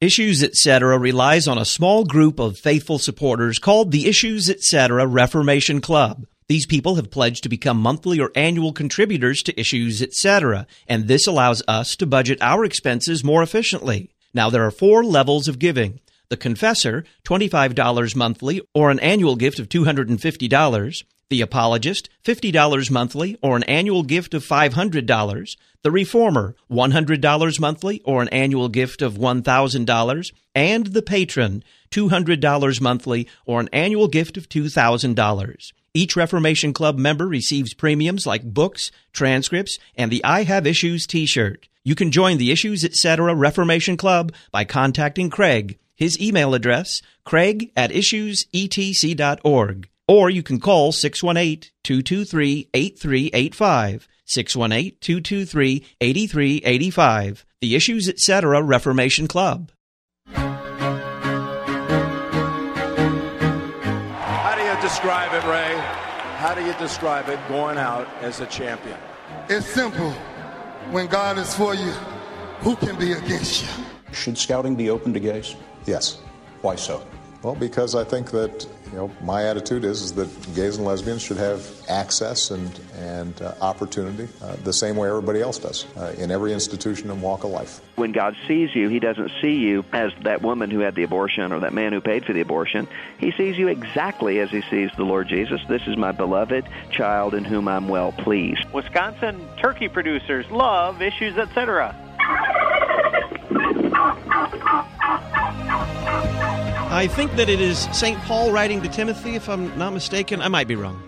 Issues Etc. relies on a small group of faithful supporters called the Issues Etc. Reformation Club. These people have pledged to become monthly or annual contributors to Issues Etc., and this allows us to budget our expenses more efficiently. Now, there are 4 levels of giving. The Confessor, $25 monthly or an annual gift of $250. The Apologist, $50 monthly or an annual gift of $500. The Reformer, $100 monthly or an annual gift of $1,000. And the Patron, $200 monthly or an annual gift of $2,000. Each Reformation Club member receives premiums like books, transcripts, and the I Have Issues t-shirt. You can join the Issues Etc. Reformation Club by contacting Craig. His email address, craig@issuesetc.org. Or you can call 618-223-8385, 618-223-8385, the Issues Etc. Reformation Club. How do you describe it, Ray? How do you describe it going out as a champion? It's simple. When God is for you, who can be against you? Should scouting be open to gays? Yes. Why so? Well, because I think that, my attitude is that gays and lesbians should have access and opportunity the same way everybody else does in every institution and walk of life. When God sees you, he doesn't see you as that woman who had the abortion or that man who paid for the abortion. He sees you exactly as he sees the Lord Jesus. This is my beloved child in whom I'm well pleased. Wisconsin turkey producers love Issues Etc. I think that it is St. Paul writing to Timothy, if I'm not mistaken. I might be wrong.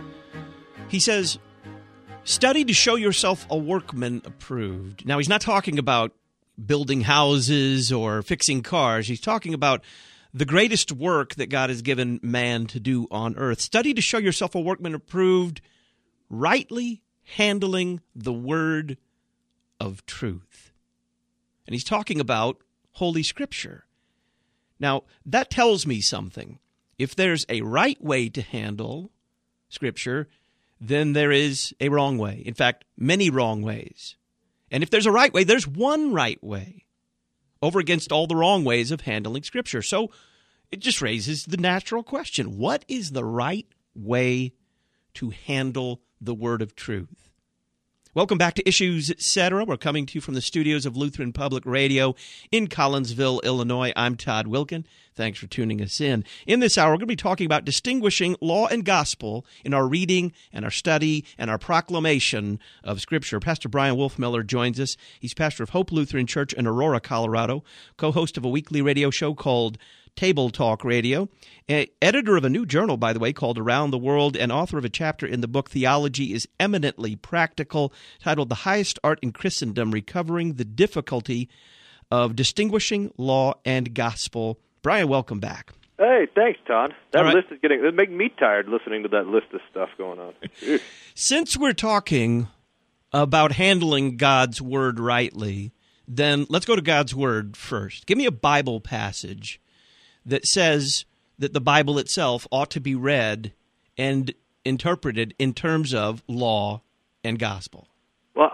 He says, study to show yourself a workman approved. Now, he's not talking about building houses or fixing cars. He's talking about the greatest work that God has given man to do on earth. Study to show yourself a workman approved, rightly handling the word of truth. And he's talking about Holy Scripture. Now, that tells me something. If there's a right way to handle Scripture, then there is a wrong way. In fact, many wrong ways. And if there's a right way, there's one right way over against all the wrong ways of handling Scripture. So it just raises the natural question, what is the right way to handle the word of truth? Welcome back to Issues Etc. We're coming to you from the studios of Lutheran Public Radio in Collinsville, Illinois. I'm Todd Wilkin. Thanks for tuning us in. In this hour, we're going to be talking about distinguishing law and gospel in our reading and our study and our proclamation of Scripture. Pastor Brian Wolfmiller joins us. He's pastor of Hope Lutheran Church in Aurora, Colorado, co-host of a weekly radio show called Table Talk Radio, editor of a new journal, by the way, called Around the World, and author of a chapter in the book Theology is Eminently Practical, titled The Highest Art in Christendom, Recovering the Difficulty of Distinguishing Law and Gospel. Brian, welcome back. Hey, thanks, Todd. That right. list is it's making me tired listening to that list of stuff going on. Since we're talking about handling God's Word rightly, then let's go to God's Word first. Give me a Bible passage that says that the Bible itself ought to be read and interpreted in terms of law and gospel. Well,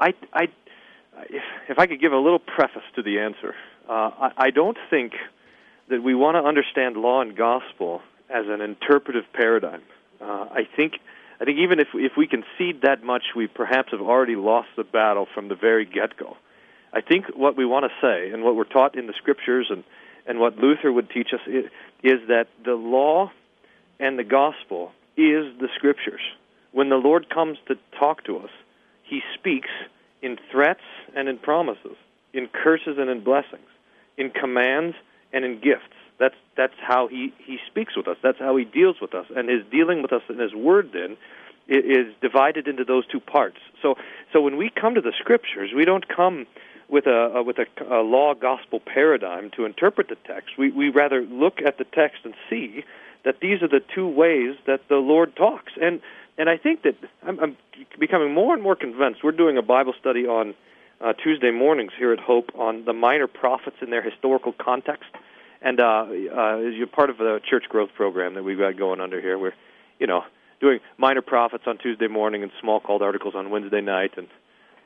if I could give a little preface to the answer, I don't think that we want to understand law and gospel as an interpretive paradigm. I think even if we concede that much, we perhaps have already lost the battle from the very get-go. I think what we want to say and what we're taught in the Scriptures and what Luther would teach us is that the law and the gospel is the Scriptures. When the Lord comes to talk to us, he speaks in threats and in promises, in curses and in blessings, in commands and in gifts. That's how he speaks with us. That's how he deals with us. And his dealing with us in his word, then, is divided into those two parts. So when we come to the Scriptures, we don't come with a law-gospel paradigm to interpret the text. We rather look at the text and see that these are the two ways that the Lord talks. And I think that I'm becoming more and more convinced. We're doing a Bible study on Tuesday mornings here at Hope on the minor prophets in their historical context. And you're part of the church growth program that we've got going under here. We're, doing minor prophets on Tuesday morning and small called articles on Wednesday night. And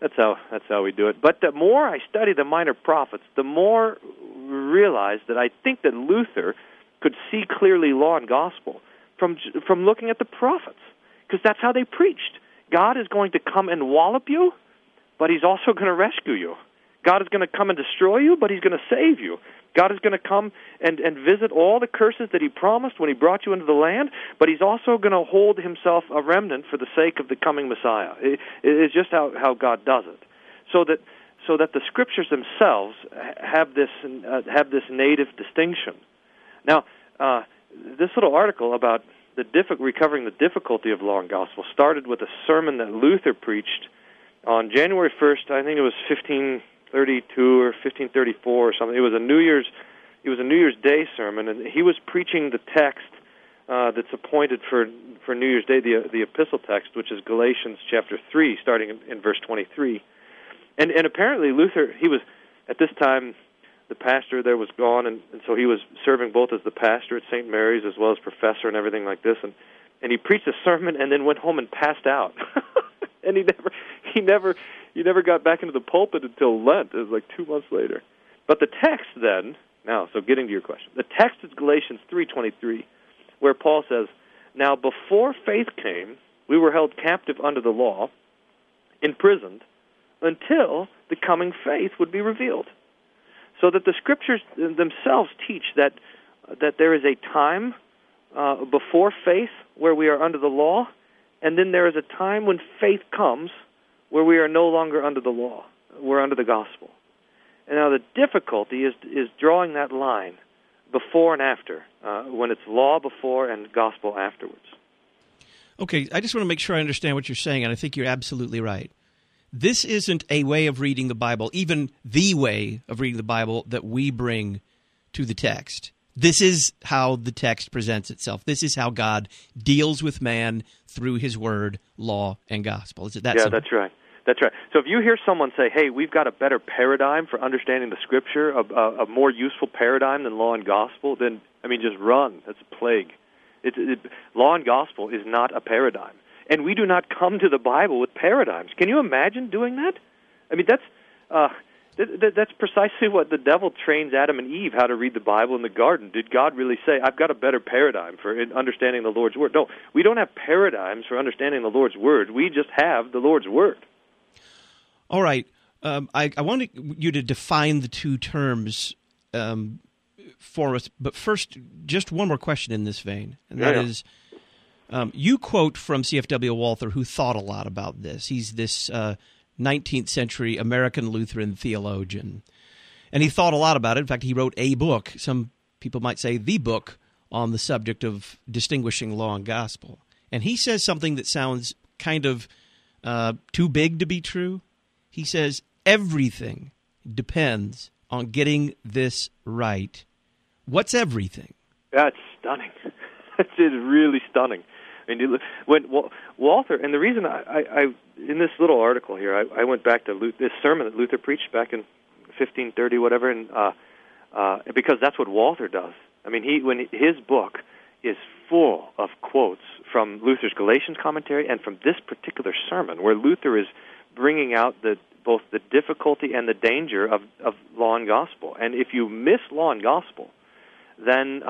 That's how we do it. But the more I study the minor prophets, the more realize that I think that Luther could see clearly law and gospel from looking at the prophets, because that's how they preached. God is going to come and wallop you, but he's also going to rescue you. God is going to come and destroy you, but he's going to save you. God is going to come and visit all the curses that he promised when he brought you into the land, but he's also going to hold himself a remnant for the sake of the coming Messiah. It's just how God does it. So that the Scriptures themselves have this native distinction. Now, this little article about recovering the difficulty of law and gospel started with a sermon that Luther preached on January 1st, I think it was 1532 or 1534 or something. It was a New Year's Day sermon, and he was preaching the text that's appointed for New Year's Day, the epistle text, which is Galatians chapter 3, starting in verse 23. And apparently Luther, he was, at this time, the pastor there was gone, and so he was serving both as the pastor at St. Mary's as well as professor and everything like this. And he preached a sermon and then went home and passed out. And he never got back into the pulpit until Lent. It was like 2 months later. But the text then, so getting to your question, the text is Galatians 3:23, where Paul says, "Now before faith came, we were held captive under the law, imprisoned, until the coming faith would be revealed." So that the Scriptures themselves teach that there is a time before faith where we are under the law, and then there is a time when faith comes where we are no longer under the law. We're under the gospel. And now the difficulty is drawing that line before and after, when it's law before and gospel afterwards. Okay, I just want to make sure I understand what you're saying, and I think you're absolutely right. This isn't a way of reading the Bible, even the way of reading the Bible that we bring to the text. This is how the text presents itself. This is how God deals with man through his word, law, and gospel. Is it that simple? That's right. That's right. So if you hear someone say, hey, we've got a better paradigm for understanding the Scripture, a more useful paradigm than law and gospel, then, just run. That's a plague. Law and gospel is not a paradigm. And we do not come to the Bible with paradigms. Can you imagine doing that? That's precisely what the devil trains Adam and Eve how to read the Bible in the garden. Did God really say, I've got a better paradigm for understanding the Lord's Word? No, we don't have paradigms for understanding the Lord's Word. We just have the Lord's Word. All right. I want you to define the two terms for us. But first, just one more question in this vein, and that is, you quote from C.F.W. Walther, who thought a lot about this. He's this 19th century American Lutheran theologian, and he thought a lot about it. In fact, he wrote a book, some people might say the book, on the subject of distinguishing law and gospel. And he says something that sounds kind of too big to be true. He says everything depends on getting this right. What's everything? That's stunning. It is really stunning. When Walther, and the reason I in this little article here, I went back to this sermon that Luther preached back in 1530, whatever, and because that's what Walther does. His book is full of quotes from Luther's Galatians commentary and from this particular sermon, where Luther is bringing out both the difficulty and the danger of law and gospel. And if you miss law and gospel, then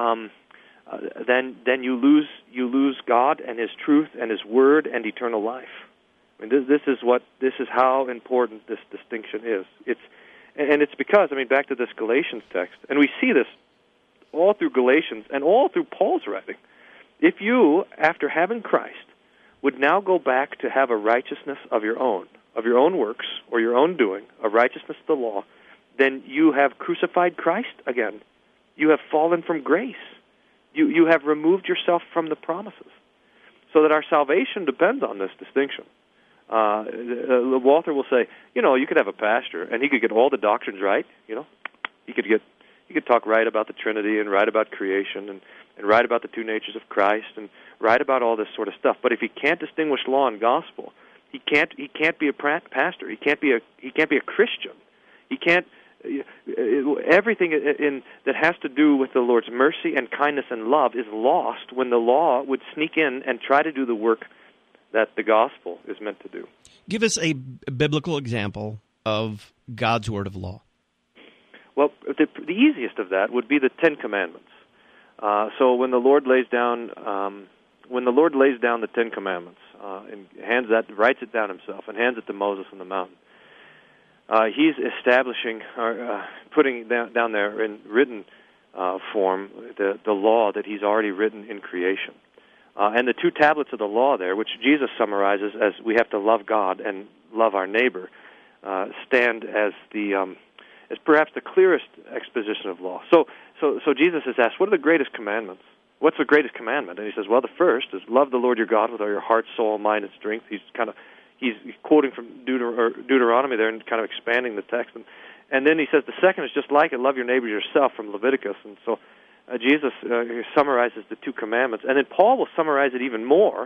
you lose God and His truth and His Word and eternal life. This is how important this distinction is. It's because back to this Galatians text, and we see this all through Galatians and all through Paul's writing. If you, after having Christ, would now go back to have a righteousness of your own works or your own doing, a righteousness of the law, then you have crucified Christ again. You have fallen from grace. You have removed yourself from the promises. So that our salvation depends on this distinction. Walther will say, you could have a pastor, and he could get all the doctrines right. He could talk right about the Trinity and right about creation and right about the two natures of Christ and right about all this sort of stuff. But if he can't distinguish law and gospel, he can't be a pastor. He can't be a Christian. He can't. Everything that has to do with the Lord's mercy and kindness and love is lost when the law would sneak in and try to do the work that the gospel is meant to do. Give us a biblical example of God's word of law. Well, the easiest of that would be the Ten Commandments. So when the Lord lays down the Ten Commandments and writes it down himself and hands it to Moses on the mountain, he's establishing, putting down there in written form the law that he's already written in creation. And the two tablets of the law there, which Jesus summarizes as we have to love God and love our neighbor, stand as perhaps the clearest exposition of law. So Jesus is asked, what are the greatest commandments? What's the greatest commandment? And he says, well, the first is love the Lord your God with all your heart, soul, mind, and strength. He's quoting from Deuteronomy there and kind of expanding the text. And then he says the second is just like it, love your neighbor yourself, from Leviticus. And so Jesus summarizes the two commandments. And then Paul will summarize it even more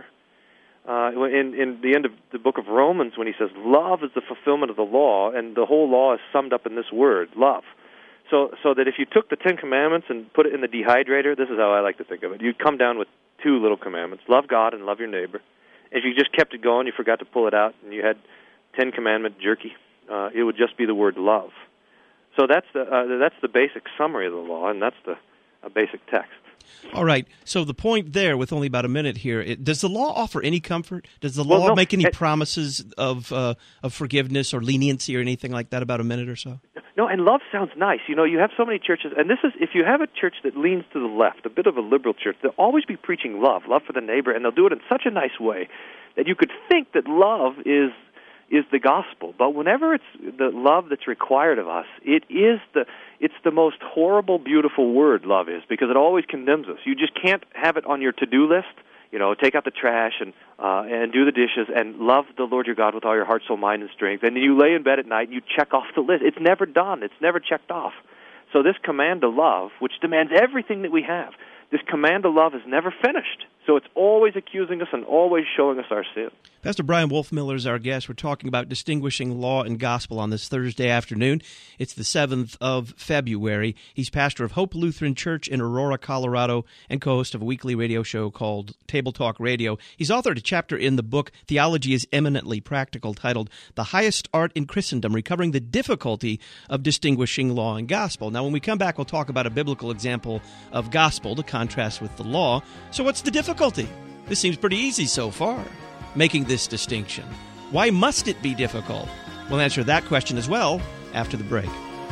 in the end of the book of Romans when he says love is the fulfillment of the law, and the whole law is summed up in this word, love. So that if you took the Ten Commandments and put it in the dehydrator, this is how I like to think of it. You'd come down with two little commandments, love God and love your neighbor. If you just kept it going, you forgot to pull it out, and you had Ten Commandment jerky, it would just be the word love. So that's the basic summary of the law, and that's the basic text. All right. So the point there, with only about a minute here, does the law offer any comfort? Does the law make any promises of forgiveness or leniency or anything like that? About a minute or so. No, and love sounds nice. You know, you have so many churches, and this is, if you have a church that leans to the left, a bit of a liberal church, they'll always be preaching love for the neighbor, and they'll do it in such a nice way that you could think that love is the gospel. But whenever it's the love that's required of us, it's the most horrible, beautiful word, love is, because it always condemns us. You just can't have it on your to-do list. You know, take out the trash and do the dishes and love the Lord your God with all your heart, soul, mind, and strength. And then you lay in bed at night and you check off the list. It's never done. It's never checked off. So this command to love, which demands everything that we have, this command to love is never finished. So it's always accusing us and always showing us our sin. Pastor Brian Wolfmiller is our guest. We're talking about distinguishing law and gospel on this Thursday afternoon. It's the 7th of February. He's pastor of Hope Lutheran Church in Aurora, Colorado, and co-host of a weekly radio show called Table Talk Radio. He's authored a chapter in the book, Theology is Eminently Practical, titled The Highest Art in Christendom, Recovering the Difficulty of Distinguishing Law and Gospel. Now, when we come back, we'll talk about a biblical example of gospel to contrast with the law. So what's the difficulty? This seems pretty easy so far, making this distinction. Why must it be difficult? We'll answer that question as well after the break.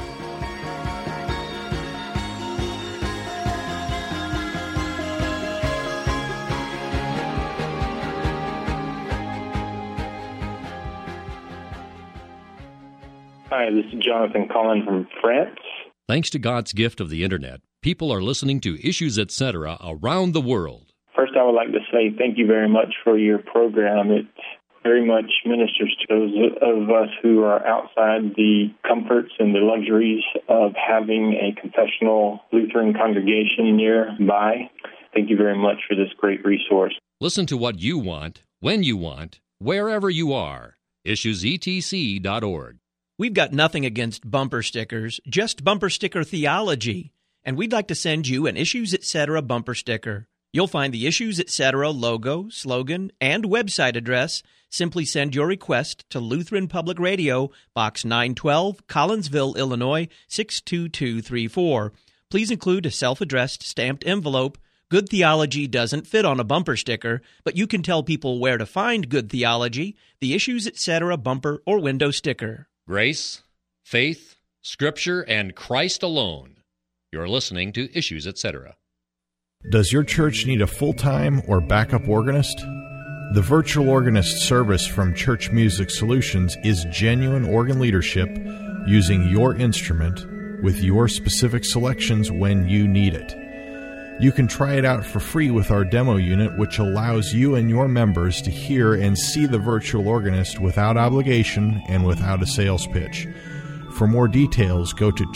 Hi, this is Jonathan calling from France. Thanks to God's gift of the Internet, people are listening to Issues Etc. around the world. First, I would like to say thank you very much for your program. It very much ministers to those of us who are outside the comforts and the luxuries of having a confessional Lutheran congregation nearby. Thank you very much for this great resource. Listen to what you want, when you want, wherever you are. IssuesETC.org. We've got nothing against bumper stickers, just bumper sticker theology. And we'd like to send you an Issues Etc. bumper sticker. You'll find the Issues Etc. logo, slogan, and website address. Simply send your request to Lutheran Public Radio, Box 912, Collinsville, Illinois, 62234. Please include a self-addressed stamped envelope. Good theology doesn't fit on a bumper sticker, but you can tell people where to find good theology, the Issues Etc. bumper or window sticker. Grace, faith, Scripture, and Christ alone. You're listening to Issues Etc. Does your church need a full-time or backup organist? The virtual organist service from Church Music Solutions is genuine organ leadership using your instrument with your specific selections when you need it. You can try it out for free with our demo unit, which allows you and your members to hear and see the virtual organist without obligation and without a sales pitch. For more details, go to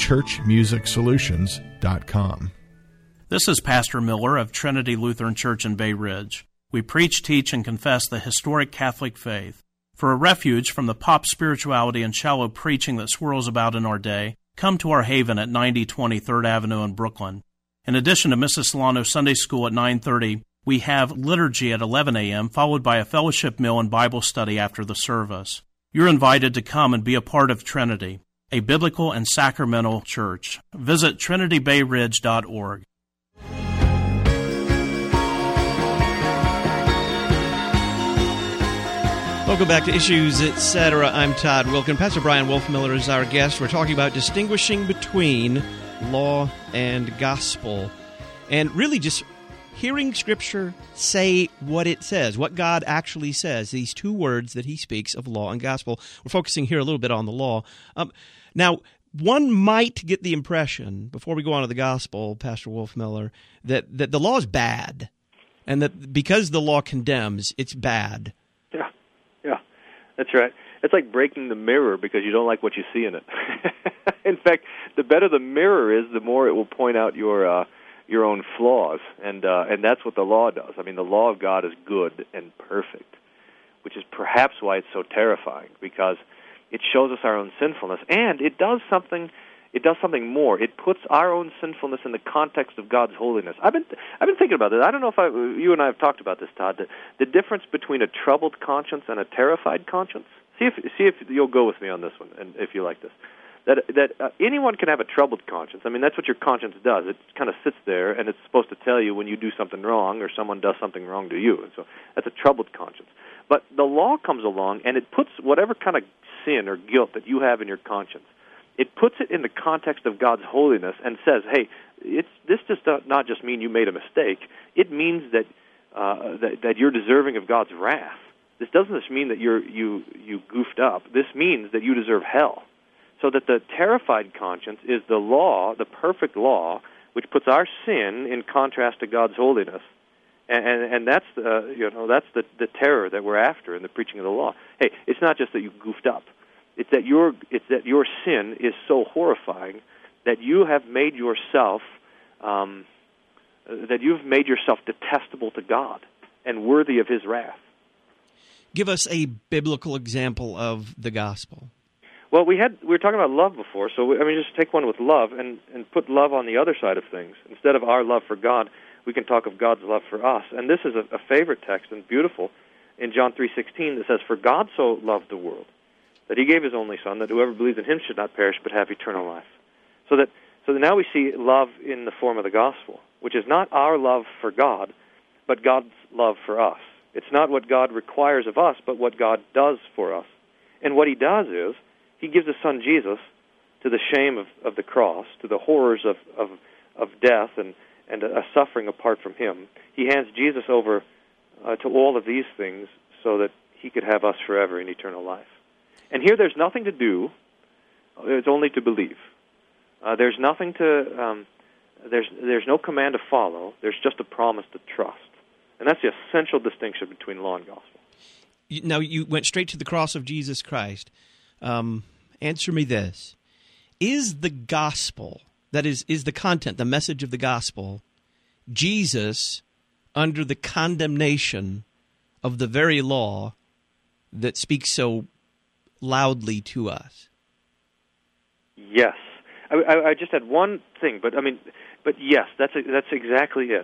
churchmusicsolutions.com. This is Pastor Miller of Trinity Lutheran Church in Bay Ridge. We preach, teach, and confess the historic Catholic faith. For a refuge from the pop spirituality and shallow preaching that swirls about in our day, come to our haven at 9020 3rd Avenue in Brooklyn. In addition to Mrs. Solano's Sunday School at 9:30, We have liturgy at 11 a.m., followed by a fellowship meal and Bible study after the service. You're invited to come and be a part of Trinity, a biblical and sacramental church. Visit trinitybayridge.org. Welcome back to Issues, Etc. I'm Todd Wilken. Pastor Brian Wolfmueller is our guest. We're talking about distinguishing between law and gospel, and really just hearing Scripture say what it says, what God actually says, these two words that he speaks of law and gospel. We're focusing here a little bit on the law. Now, one might get the impression, before we go on to the gospel, Pastor Wolfmueller, that the law is bad, and that because the law condemns, it's bad. Yeah, that's right. It's like breaking the mirror because you don't like what you see in it. In fact, the better the mirror is, the more it will point out your own flaws, and that's what the law does. I mean, the law of God is good and perfect, which is perhaps why it's so terrifying, because it shows us our own sinfulness, and it does something more. It puts our own sinfulness in the context of God's holiness. I've been thinking about this. I don't know if you and I have talked about this, Todd. The difference between a troubled conscience and a terrified conscience. See if you'll go with me on this one, and if you like this. That anyone can have a troubled conscience. I mean, that's what your conscience does. It kind of sits there, and it's supposed to tell you when you do something wrong or someone does something wrong to you. And so that's a troubled conscience. But the law comes along, and it puts whatever kind of sin or guilt that you have in your conscience, it puts it in the context of God's holiness and says, hey, this does not just mean you made a mistake. It means that you're deserving of God's wrath. This doesn't just mean that you goofed up. This means that you deserve hell. So that the terrified conscience is the law, the perfect law, which puts our sin in contrast to God's holiness, and that's the terror that we're after in the preaching of the law. Hey, it's not just that you goofed up; it's that your sin is so horrifying that you have made yourself detestable to God and worthy of His wrath. Give us a biblical example of the gospel. Well, we were talking about love before, so just take one with love and put love on the other side of things. Instead of our love for God, we can talk of God's love for us. And this is a favorite text and beautiful in John 3:16 that says, "For God so loved the world that He gave His only Son, that whoever believes in Him should not perish but have eternal life." So that now we see love in the form of the gospel, which is not our love for God, but God's love for us. It's not what God requires of us, but what God does for us. And what He does is, He gives His Son Jesus to the shame of the cross, to the horrors of death and a suffering apart from Him. He hands Jesus over to all of these things so that He could have us forever in eternal life. And here there's nothing to do, it's only to believe. There's nothing to, there's no command to follow, there's just a promise to trust. And that's the essential distinction between law and gospel. Now, you went straight to the cross of Jesus Christ. Answer me this. Is the gospel, that is the content, the message of the gospel, Jesus under the condemnation of the very law that speaks so loudly to us? Yes. I just had one thing, but yes, that's exactly it.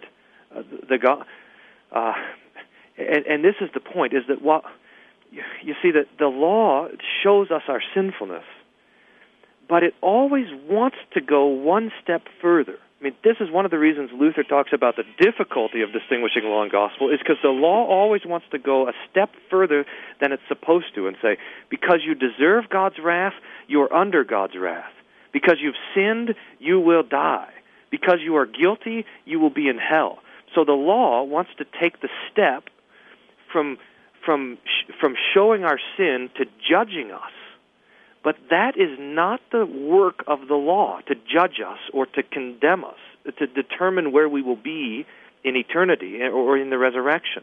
And this is the point, is that you see that the law shows us our sinfulness, but it always wants to go one step further. I mean, this is one of the reasons Luther talks about the difficulty of distinguishing law and gospel, is because the law always wants to go a step further than it's supposed to and say, because you deserve God's wrath, you're under God's wrath. Because you've sinned, you will die. Because you are guilty, you will be in hell. So the law wants to take the step from showing our sin to judging us. But that is not the work of the law, to judge us or to condemn us, to determine where we will be in eternity or in the resurrection.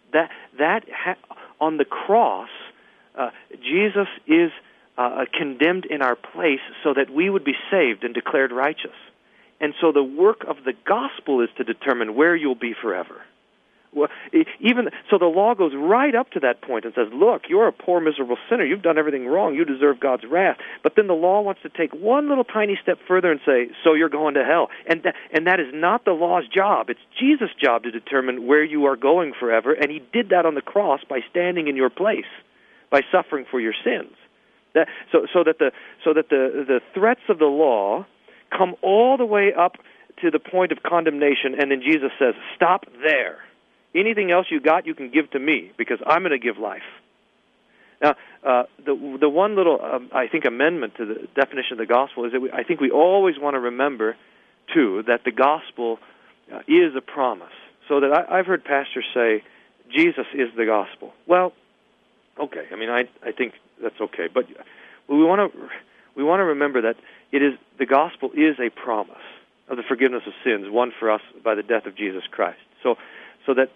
On the cross, Jesus is condemned in our place so that we would be saved and declared righteous. And so the work of the gospel is to determine where you'll be forever. Well, even so, the law goes right up to that point and says, look, you're a poor, miserable sinner. You've done everything wrong. You deserve God's wrath. But then the law wants to take one little tiny step further and say, so you're going to hell. And that is not the law's job. It's Jesus' job to determine where you are going forever, and he did that on the cross by standing in your place, by suffering for your sins. So that the threats of the law come all the way up to the point of condemnation, and then Jesus says, stop there. Anything else you got, you can give to me, because I'm going to give life. Now, the one little, I think, amendment to the definition of the gospel is that I think we always want to remember, too, that the gospel is a promise. So that I've heard pastors say, Jesus is the gospel. Well, okay, I mean, I think that's okay, but we want to remember that the gospel is a promise of the forgiveness of sins won for us by the death of Jesus Christ. So that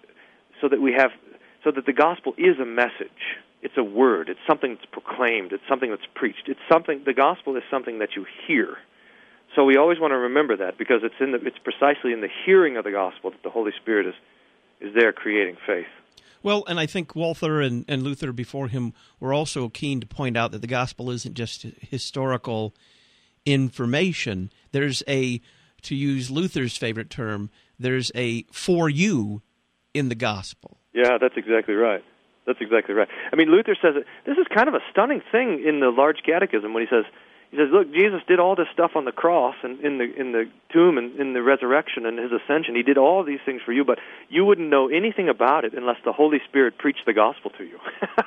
the gospel is a message. It's a word. It's something that's proclaimed. It's something that's preached. The gospel is something that you hear. So we always want to remember that, because it's precisely in the hearing of the gospel that the Holy Spirit is there creating faith. Well, and I think Walther and Luther before him were also keen to point out that the gospel isn't just historical information. There's to use Luther's favorite term, there's a for you in the gospel. Yeah, that's exactly right. That's exactly right. I mean, Luther says this is kind of a stunning thing in the Large Catechism when he says, look, Jesus did all this stuff on the cross and in the tomb and in the resurrection and his ascension. He did all these things for you, but you wouldn't know anything about it unless the Holy Spirit preached the gospel to you.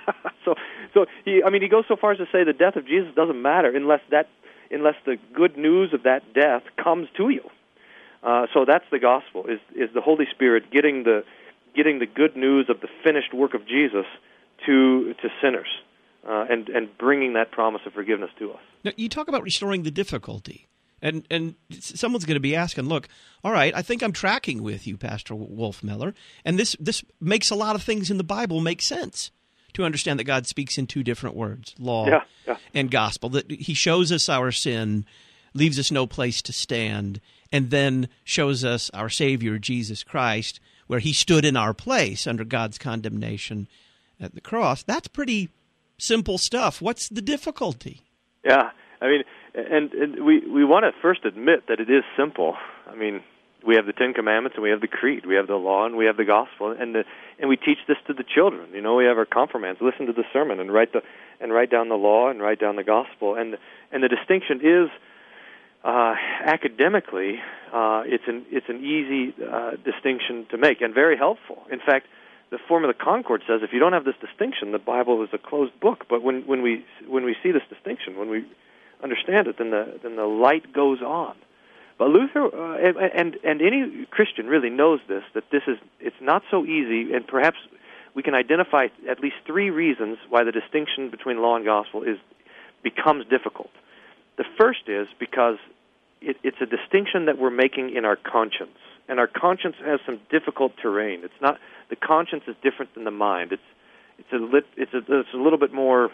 So he goes so far as to say the death of Jesus doesn't matter unless the good news of that death comes to you. So that's the gospel, is the Holy Spirit getting the good news of the finished work of Jesus to sinners, and bringing that promise of forgiveness to us. Now, you talk about restoring the difficulty, and someone's going to be asking, look, all right, I think I'm tracking with you, Pastor Wolfmueller, and this makes a lot of things in the Bible make sense to understand that God speaks in two different words, law and gospel, that he shows us our sin, leaves us no place to stand, and then shows us our Savior, Jesus Christ, where he stood in our place under God's condemnation at the cross. That's pretty simple stuff. What's the difficulty? Yeah, I mean, and we want to first admit that it is simple. I mean, we have the Ten Commandments and we have the Creed, we have the law and we have the gospel, and we teach this to the children. You know, we have our confirmands listen to the sermon and write down the law and write down the gospel, and the distinction is academically it's an easy distinction to make and very helpful. In fact, the Form of the Concord says if you don't have this distinction, the Bible is a closed book. But when we see this distinction, when we understand it, then the light goes on. But Luther and any Christian really knows this, that it's not so easy, and perhaps we can identify at least three reasons why the distinction between law and gospel becomes difficult. The first is because it's a distinction that we're making in our conscience, and our conscience has some difficult terrain. It's not. The conscience is different than the mind. It's a little bit more.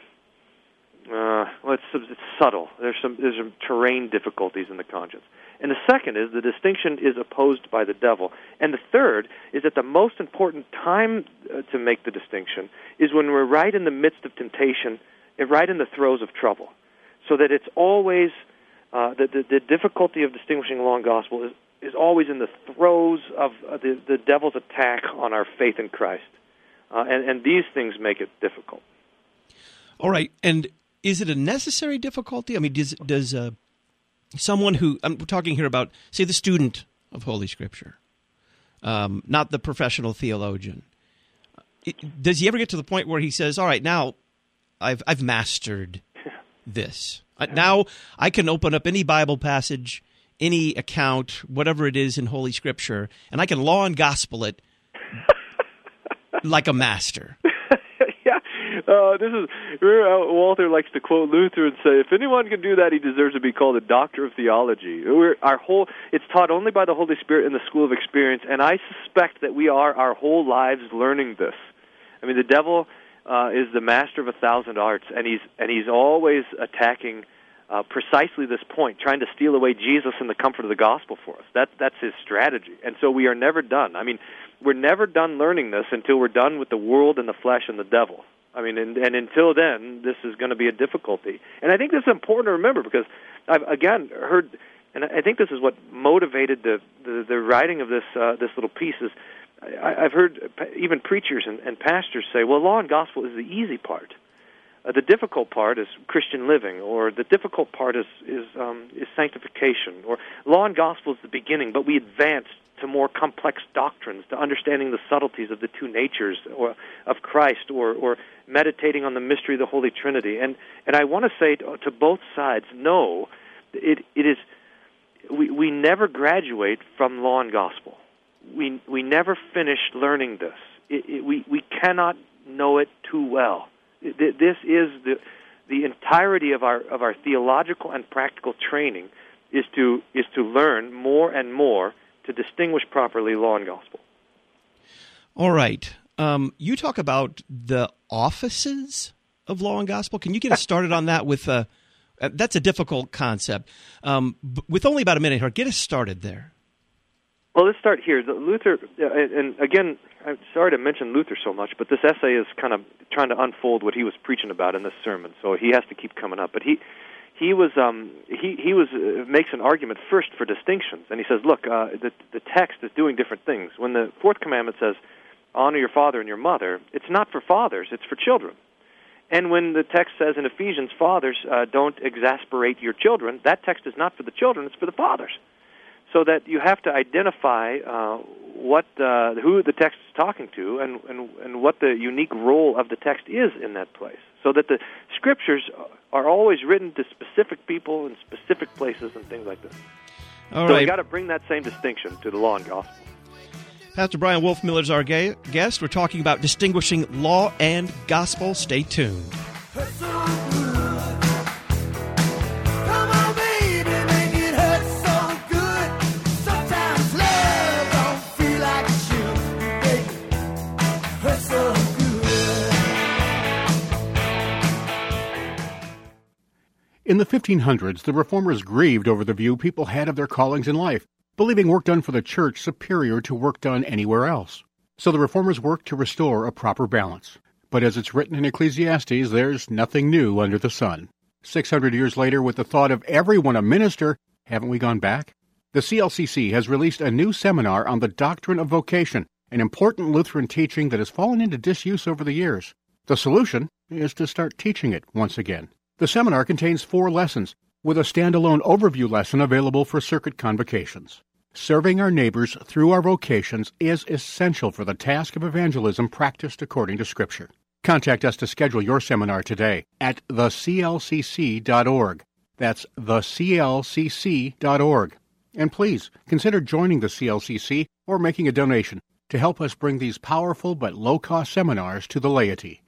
It's subtle. There's some terrain difficulties in the conscience. And the second is the distinction is opposed by the devil. And the third is that the most important time to make the distinction is when we're right in the midst of temptation, and right in the throes of trouble. So that it's always the difficulty of distinguishing law and gospel is always in the throes of the devil's attack on our faith in Christ. And these things make it difficult. All right. And is it a necessary difficulty? I mean, does someone who, we're talking here about, say, the student of Holy Scripture, not the professional theologian, does he ever get to the point where he says, all right, now I've mastered this. Now I can open up any Bible passage, any account, whatever it is in Holy Scripture, and I can law and gospel it like a master. Yeah. Walther likes to quote Luther and say, if anyone can do that, he deserves to be called a doctor of theology. It's taught only by the Holy Spirit in the school of experience, and I suspect that we are our whole lives learning this. I mean, the devil is the master of 1,000 arts, and he's always attacking precisely this point, trying to steal away Jesus and the comfort of the gospel for us. That's his strategy. And so we are never done. I mean, we're never done learning this until we're done with the world and the flesh and the devil. I mean, and until then, this is going to be a difficulty. And I think this is important to remember, because I've, again, heard, and I think this is what motivated the writing of this little piece, is I've heard even preachers and pastors say, well, law and gospel is the easy part. The difficult part is Christian living, or the difficult part is sanctification, or law and gospel is the beginning, but we advance to more complex doctrines, to understanding the subtleties of the two natures or of Christ, or meditating on the mystery of the Holy Trinity. And I want to say to both sides, no, it is we never graduate from law and gospel. We never finish learning this. We cannot know it too well. This is the entirety of our theological and practical training is to learn more and more to distinguish properly law and gospel. All right. You talk about the offices of law and gospel. Can you get us started on that? With that's a difficult concept. With only about a minute here, get us started there. Well, let's start here. Luther, and again, I'm sorry to mention Luther so much, but this essay is kind of trying to unfold what he was preaching about in this sermon, so he has to keep coming up. But he makes an argument first for distinctions, and he says, look, the text is doing different things. When the fourth commandment says, honor your father and your mother, it's not for fathers, it's for children. And when the text says in Ephesians, fathers, don't exasperate your children, that text is not for the children, it's for the fathers. So that you have to identify who the text is talking to and what the unique role of the text is in that place. So that the Scriptures are always written to specific people in specific places and things like this. All so right. you got to bring that same distinction to the law and gospel. Pastor Brian Wolfmuller is our guest. We're talking about distinguishing law and gospel. Stay tuned. In the 1500s, the Reformers grieved over the view people had of their callings in life, believing work done for the church superior to work done anywhere else. So the Reformers worked to restore a proper balance. But as it's written in Ecclesiastes, there's nothing new under the sun. 600 years later, with the thought of everyone a minister, haven't we gone back? The CLCC has released a new seminar on the doctrine of vocation, an important Lutheran teaching that has fallen into disuse over the years. The solution is to start teaching it once again. The seminar contains 4 lessons, with a standalone overview lesson available for circuit convocations. Serving our neighbors through our vocations is essential for the task of evangelism practiced according to Scripture. Contact us to schedule your seminar today at theclcc.org. That's theclcc.org. And please, consider joining the CLCC or making a donation to help us bring these powerful but low-cost seminars to the laity.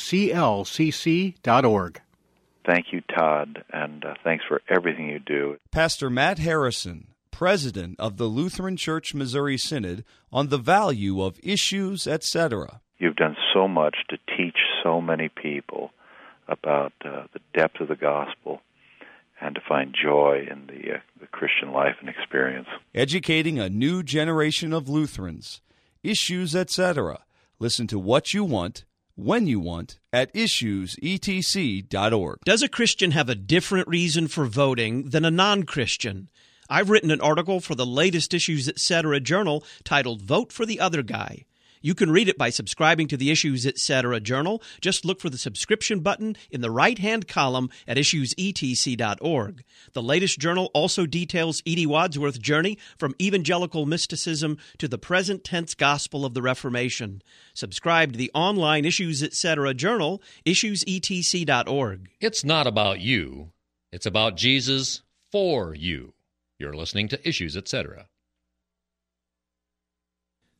theclcc.org. Thank you, Todd, and thanks for everything you do. Pastor Matt Harrison, President of the Lutheran Church Missouri Synod, on the value of issues, etc. You've done so much to teach so many people about the depth of the gospel and to find joy in the Christian life and experience. Educating a new generation of Lutherans. Issues, etc. Listen to what you want, when you want, at issuesetc.org. Does a Christian have a different reason for voting than a non-Christian? I've written an article for the latest Issues Etc. journal titled Vote for the Other Guy. You can read it by subscribing to the Issues Etc. journal. Just look for the subscription button in the right-hand column at issuesetc.org. The latest journal also details E.D. Wadsworth's journey from evangelical mysticism to the present-tense gospel of the Reformation. Subscribe to the online Issues Etc. journal, issuesetc.org. It's not about you. It's about Jesus for you. You're listening to Issues Etc.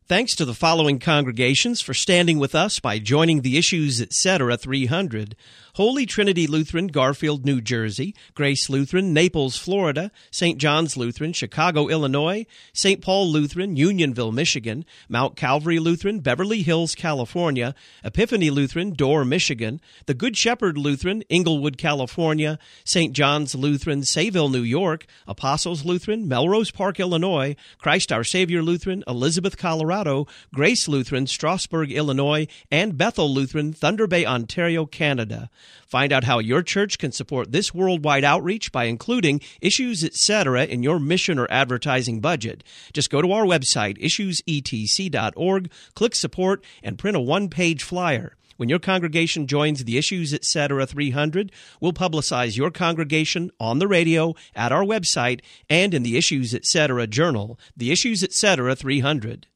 Thanks to the following congregations for standing with us by joining the Issues Etc. 300. Holy Trinity Lutheran, Garfield, New Jersey; Grace Lutheran, Naples, Florida; St. John's Lutheran, Chicago, Illinois; St. Paul Lutheran, Unionville, Michigan; Mount Calvary Lutheran, Beverly Hills, California; Epiphany Lutheran, Dorr, Michigan; the Good Shepherd Lutheran, Inglewood, California; St. John's Lutheran, Sayville, New York; Apostles Lutheran, Melrose Park, Illinois; Christ Our Savior Lutheran, Elizabeth, Colorado; Grace Lutheran, Strasburg, Illinois; and Bethel Lutheran, Thunder Bay, Ontario, Canada. Find out how your church can support this worldwide outreach by including Issues Etc. in your mission or advertising budget. Just go to our website, issuesetc.org, click Support, and print a one-page flyer. When your congregation joins the Issues Etc. 300, we'll publicize your congregation on the radio, at our website, and in the Issues Etc. Journal, the Issues Etc. 300.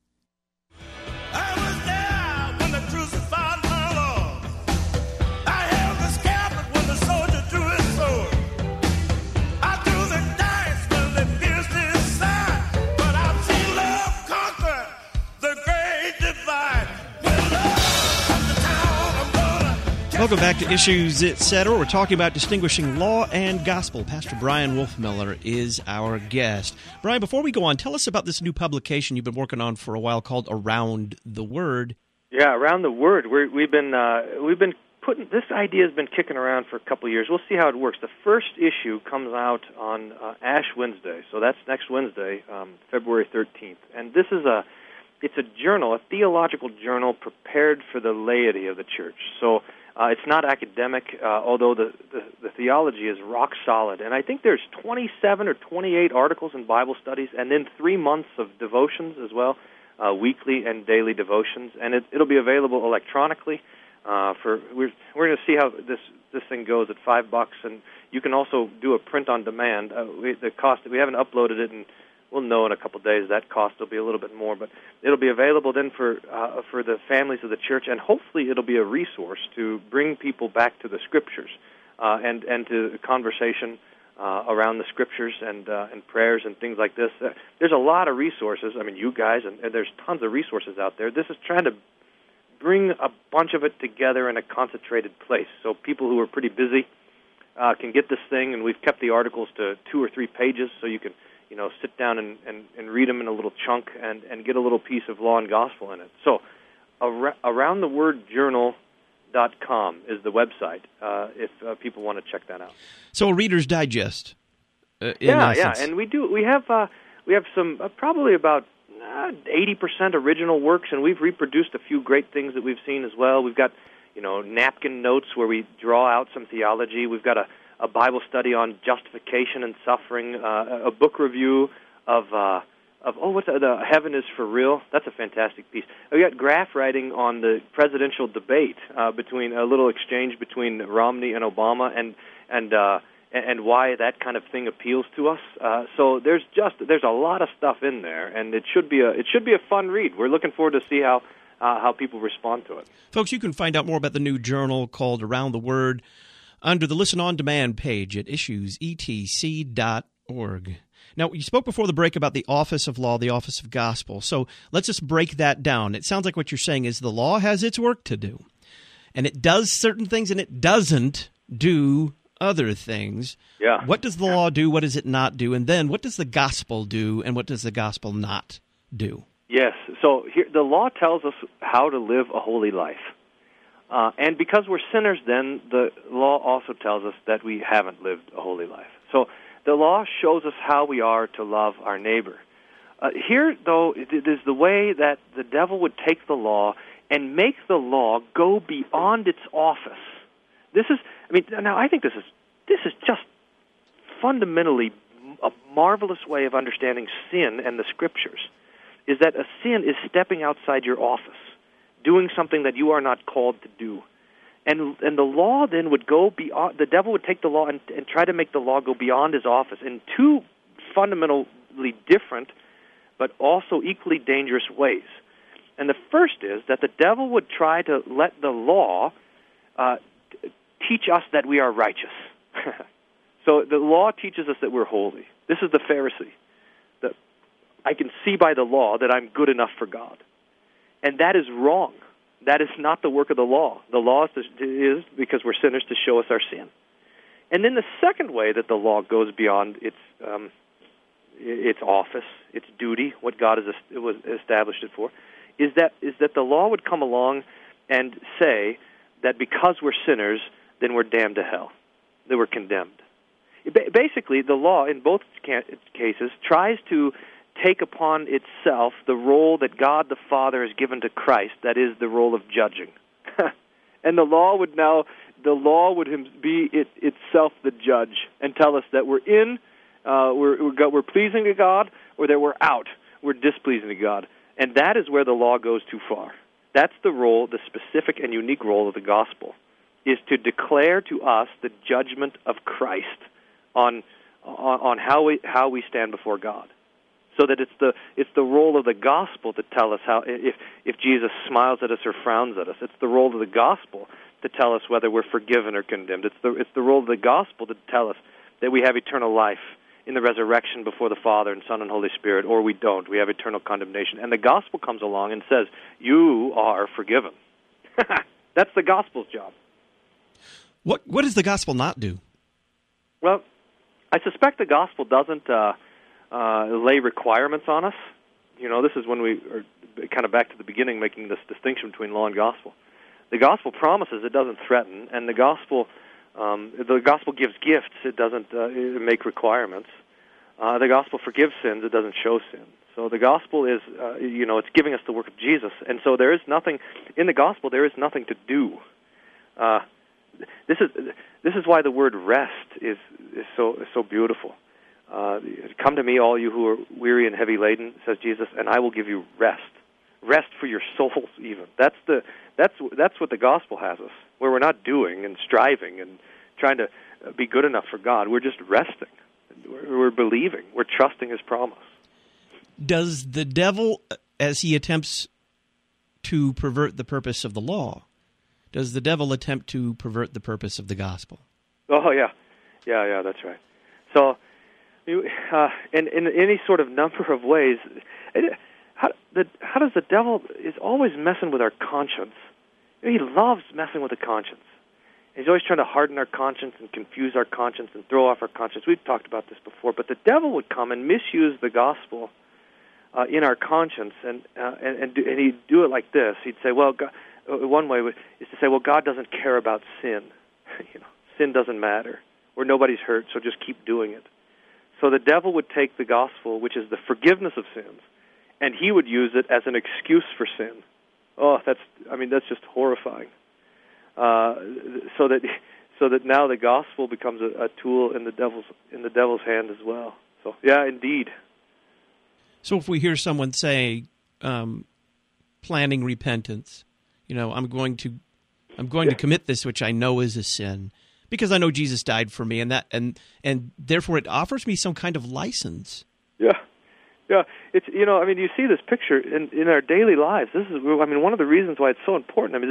Welcome back to Issues Etc. We're talking about distinguishing law and gospel. Pastor Brian Wolfmueller is our guest. Brian, before we go on, tell us about this new publication you've been working on for a while called Around the Word. Yeah, Around the Word. We've been putting this idea has been kicking around for a couple of years. We'll see how it works. The first issue comes out on Ash Wednesday, so that's next Wednesday, February 13th, and this is it's a journal, a theological journal prepared for the laity of the church. So. It's not academic, although the theology is rock solid. And I think there's 27 or 28 articles in Bible studies, and then 3 months of devotions as well, weekly and daily devotions. And it'll be available electronically. We're going to see how this thing goes at $5, and you can also do a print on demand. The cost, we haven't uploaded it, and we'll know in a couple of days that cost will be a little bit more, but it'll be available then for the families of the church, and hopefully it'll be a resource to bring people back to the Scriptures and to conversation around the Scriptures and prayers and things like this. There's a lot of resources. I mean, you guys, and there's tons of resources out there. This is trying to bring a bunch of it together in a concentrated place, so people who are pretty busy can get this thing, and we've kept the articles to 2 or 3 pages, so you can sit down and read them in a little chunk and get a little piece of law and gospel in it. So, AroundTheWordJournal.com is the website if people want to check that out. So, a Reader's Digest. Yeah, and we have some probably about 80% original works, and we've reproduced a few great things that we've seen as well. We've got napkin notes where we draw out some theology. We've got a Bible study on justification and suffering, a book review of the Heaven is for Real. That's a fantastic piece. We got graph writing on the presidential debate between a little exchange between Romney and Obama, and why that kind of thing appeals to us. So there's a lot of stuff in there, and it should be a fun read. We're looking forward to see how people respond to it. Folks, you can find out more about the new journal called Around the Word under the Listen On Demand page at issuesetc.org. Now, you spoke before the break about the office of law, the office of gospel. So let's just break that down. It sounds like what you're saying is the law has its work to do, and it does certain things, and it doesn't do other things. Yeah. What does the law do? What does it not do? And then what does the gospel do, and what does the gospel not do? Yes. So here, the law tells us how to live a holy life. And because we're sinners, then the law also tells us that we haven't lived a holy life. So the law shows us how we are to love our neighbor. Here, though, it is the way that the devil would take the law and make the law go beyond its office. I think this is just fundamentally a marvelous way of understanding sin and the Scriptures, is that a sin is stepping outside your office, doing something that you are not called to do. And the law then would go beyond, the devil would take the law and try to make the law go beyond his office in two fundamentally different but also equally dangerous ways. And the first is that the devil would try to let the law teach us that we are righteous. So the law teaches us that we're holy. This is the Pharisee. That I can see by the law that I'm good enough for God. And that is wrong. That is not the work of the law. The law is because we're sinners, to show us our sin. And then the second way that the law goes beyond its office, its duty, what God has established it for, is that the law would come along and say that because we're sinners, then we're damned to hell, that we're condemned. Basically, the law, in both cases, tries to take upon itself the role that God the Father has given to Christ, that is, the role of judging. And the law would be itself the judge and tell us that we're we're pleasing to God, or that we're out, we're displeasing to God. And that is where the law goes too far. That's the role, the specific and unique role of the gospel, is to declare to us the judgment of Christ on how we stand before God. So that it's the role of the gospel to tell us how if Jesus smiles at us or frowns at us. It's the role of the gospel to tell us whether we're forgiven or condemned. It's the role of the gospel to tell us that we have eternal life in the resurrection before the Father and Son and Holy Spirit, or we don't. We have eternal condemnation. And the gospel comes along and says, you are forgiven. That's the gospel's job. What does the gospel not do? Well, I suspect the gospel doesn't lay requirements on us. This is when we are kind of back to the beginning, making this distinction between law and gospel. The gospel promises, it doesn't threaten, and the gospel gives gifts, it doesn't make requirements. The gospel forgives sins, it doesn't show sin. So the gospel is, it's giving us the work of Jesus, and so there is nothing in the gospel. There is nothing to do. This is why the word rest is so beautiful. Come to me, all you who are weary and heavy laden, says Jesus, and I will give you rest. Rest for your souls, even. That's what the gospel has us, where we're not doing and striving and trying to be good enough for God. We're just resting. We're believing. We're trusting His promise. Does the devil, as he attempts to pervert the purpose of the law, does the devil attempt to pervert the purpose of the gospel? Oh, yeah. Yeah, that's right. So, in any sort of number of ways, how does the devil is always messing with our conscience? He loves messing with the conscience. He's always trying to harden our conscience and confuse our conscience and throw off our conscience. We've talked about this before, but the devil would come and misuse the gospel in our conscience, and he'd do it like this. He'd say, well, God, one way is to say, well, God doesn't care about sin. Sin doesn't matter, or nobody's hurt, so just keep doing it. So the devil would take the gospel, which is the forgiveness of sins, and he would use it as an excuse for sin. Oh, that's just horrifying. So that now the gospel becomes a tool in the devil's hand as well. So yeah, indeed. So if we hear someone say, planning repentance, I'm going to commit this, which I know is a sin, because I know Jesus died for me, and therefore it offers me some kind of license. Yeah, it's you see this picture in our daily lives. This is one of the reasons why it's so important.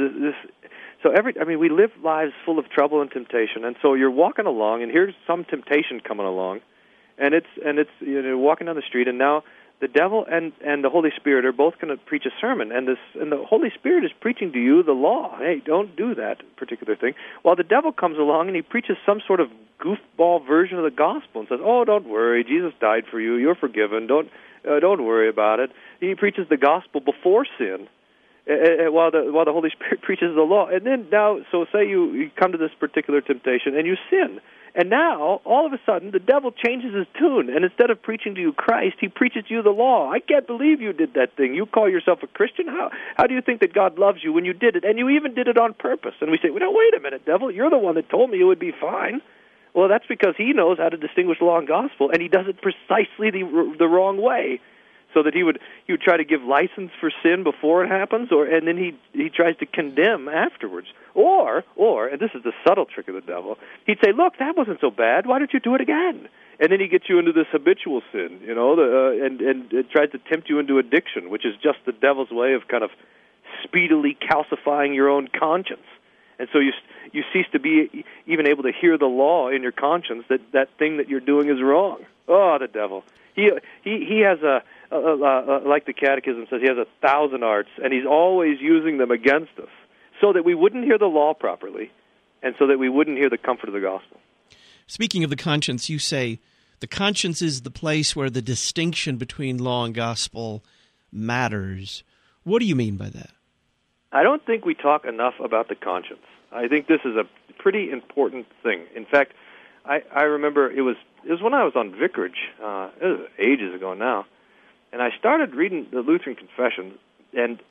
We live lives full of trouble and temptation, and so you're walking along, and here's some temptation coming along, and it's walking down the street, and now the devil and the Holy Spirit are both going to preach a sermon, and the Holy Spirit is preaching to you the law. Hey, don't do that particular thing. While the devil comes along and he preaches some sort of goofball version of the gospel and says, "Oh, don't worry, Jesus died for you. You're forgiven. Don't worry about it." He preaches the gospel before sin, while the Holy Spirit preaches the law. And then now, so say you come to this particular temptation and you sin. And now, all of a sudden, the devil changes his tune, and instead of preaching to you Christ, he preaches to you the law. I can't believe you did that thing. You call yourself a Christian? How do you think that God loves you when you did it? And you even did it on purpose. And we say, well, wait a minute, devil, you're the one that told me it would be fine. Well, that's because he knows how to distinguish law and gospel, and he does it precisely the wrong way. So that he would try to give license for sin before it happens, and then he tries to condemn afterwards. Or, and this is the subtle trick of the devil, he'd say, look, that wasn't so bad, why don't you do it again? And then he gets you into this habitual sin, and it tries to tempt you into addiction, which is just the devil's way of kind of speedily calcifying your own conscience. And so you cease to be even able to hear the law in your conscience that thing that you're doing is wrong. Oh, the devil. He has a like the Catechism says, he has 1,000 arts, and he's always using them against us so that we wouldn't hear the law properly and so that we wouldn't hear the comfort of the gospel. Speaking of the conscience, you say the conscience is the place where the distinction between law and gospel matters. What do you mean by that? I don't think we talk enough about the conscience. I think this is a pretty important thing. In fact, I remember it was when I was on vicarage, it was ages ago now, and I started reading the Lutheran Confession, and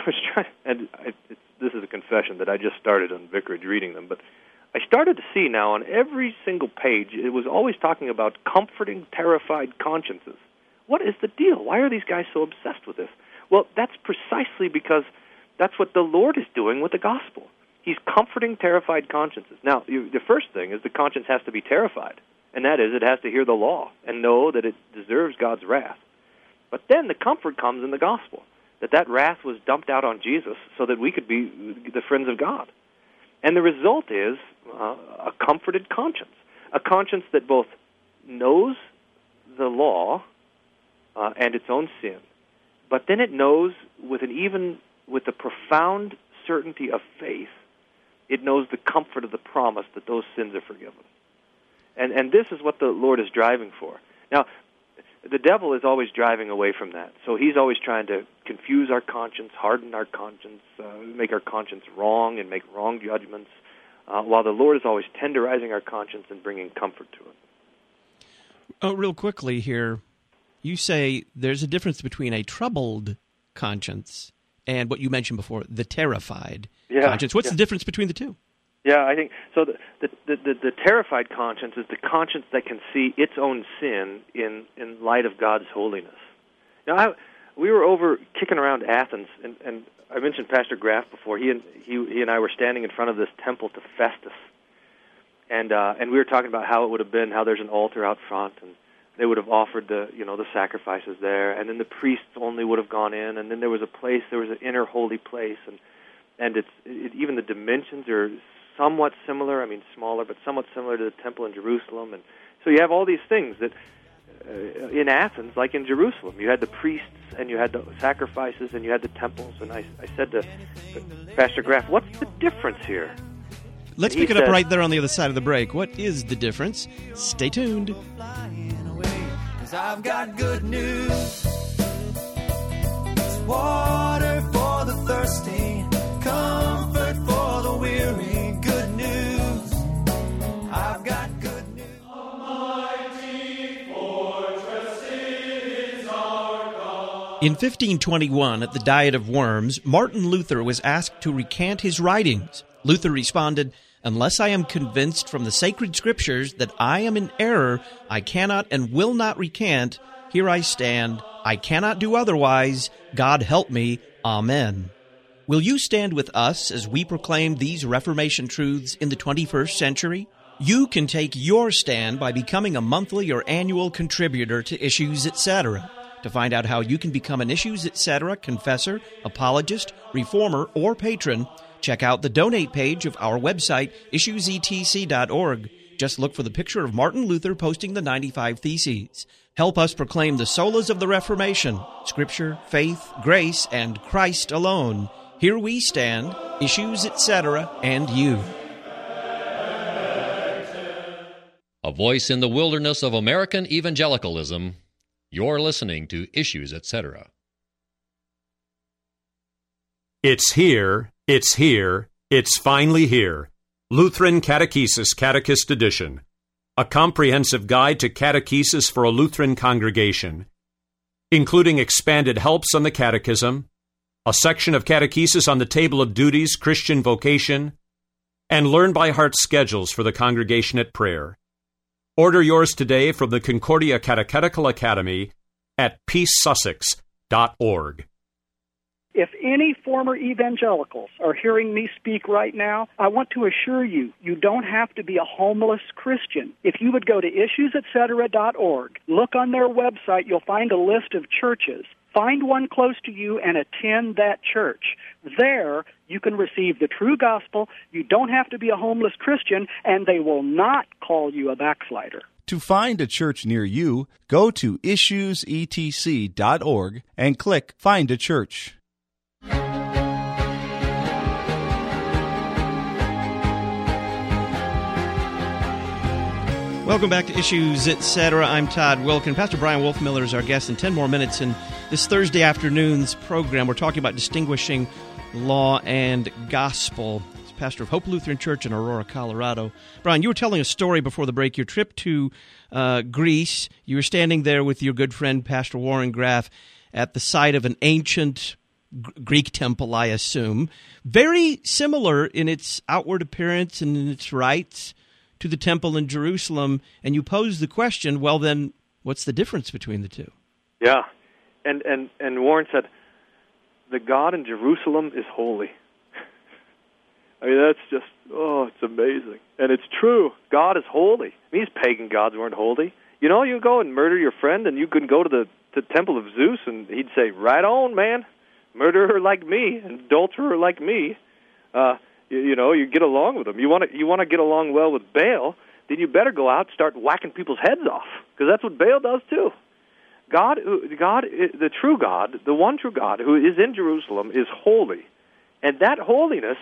this is a confession that I just started on vicarage reading them, but I started to see now on every single page, it was always talking about comforting terrified consciences. What is the deal? Why are these guys so obsessed with this? Well, that's precisely because that's what the Lord is doing with the gospel. He's comforting terrified consciences. Now, the first thing is the conscience has to be terrified, and that is it has to hear the law and know that it deserves God's wrath. But then the comfort comes in the gospel, that wrath was dumped out on Jesus so that we could be the friends of God. And the result is a comforted conscience, a conscience that both knows the law and its own sin, but then it knows with the profound certainty of faith, it knows the comfort of the promise that those sins are forgiven. And this is what the Lord is driving for. Now, the devil is always driving away from that. So he's always trying to confuse our conscience, harden our conscience, make our conscience wrong and make wrong judgments, while the Lord is always tenderizing our conscience and bringing comfort to it. Real quickly here, you say there's a difference between a troubled conscience and what you mentioned before, the terrified conscience. What's the difference between the two? Yeah, I think so. The terrified conscience is the conscience that can see its own sin in light of God's holiness. Now, we were over kicking around Athens, and I mentioned Pastor Graff before. He and I were standing in front of this temple to Festus, and we were talking about how it would have been, how there's an altar out front, and they would have offered the sacrifices there, and then the priests only would have gone in, and then there was an inner holy place, and even the dimensions are somewhat similar. I mean, smaller, but somewhat similar to the temple in Jerusalem. And so you have all these things that in Athens, like in Jerusalem, you had the priests and you had the sacrifices and you had the temples. And I said to Pastor Graff, what's the difference here? Let's pick it up right there on the other side of the break. What is the difference? Stay tuned. 'Cause I've got good news. It's water for the thirsty, comfort for the weary. Good news. I've got good news. A mighty fortress is our God. In 1521, at the Diet of Worms, Martin Luther was asked to recant his writings. Luther responded, "Unless I am convinced from the sacred scriptures that I am in error, I cannot and will not recant. Here I stand. I cannot do otherwise. God help me. Amen." Will you stand with us as we proclaim these Reformation truths in the 21st century? You can take your stand by becoming a monthly or annual contributor to Issues Etc. To find out how you can become an Issues Etc. confessor, apologist, reformer, or patron, check out the donate page of our website, issuesetc.org. Just look for the picture of Martin Luther posting the 95 Theses. Help us proclaim the solas of the Reformation, Scripture, faith, grace, and Christ alone. Here we stand, Issues Etc., and you. A voice in the wilderness of American evangelicalism. You're listening to Issues Etc. It's here, it's here, it's finally here. Lutheran Catechesis Catechist Edition. A comprehensive guide to catechesis for a Lutheran congregation, including expanded helps on the Catechism, a section of catechesis on the Table of Duties, Christian vocation, and learn-by-heart schedules for the congregation at prayer. Order yours today from the Concordia Catechetical Academy at peacesussex.org. If any former evangelicals are hearing me speak right now, I want to assure you, you don't have to be a homeless Christian. If you would go to issuesetc.org, look on their website, you'll find a list of churches. Find one close to you and attend that church. There, you can receive the true gospel. You don't have to be a homeless Christian, and they will not call you a backslider. To find a church near you, go to issuesetc.org and click Find a Church. Welcome back to Issues, Etc. I'm Todd Wilken. Pastor Brian Wolfmueller is our guest. In 10 more minutes in this Thursday afternoon's program, we're talking about distinguishing law and gospel. He's pastor of Hope Lutheran Church in Aurora, Colorado. Brian, you were telling a story before the break. Your trip to Greece, you were standing there with your good friend, Pastor Warren Graff, at the site of an ancient Greek temple, I assume. Very similar in its outward appearance and in its rites to the temple in Jerusalem, and you pose the question, well then, what's the difference between the two? Yeah, and Warren said, the God in Jerusalem is holy. I mean, that's just, it's amazing. And it's true, God is holy. These pagan gods weren't holy. You know, you go and murder your friend, and you can go to the temple of Zeus, and he'd say, right on, man, murderer like me, and adulterer like me. You know, you get along with them. You want to get along well with Baal, then you better go out and start whacking people's heads off, because that's what Baal does too. God, the true God, the one true God who is in Jerusalem is holy, and that holiness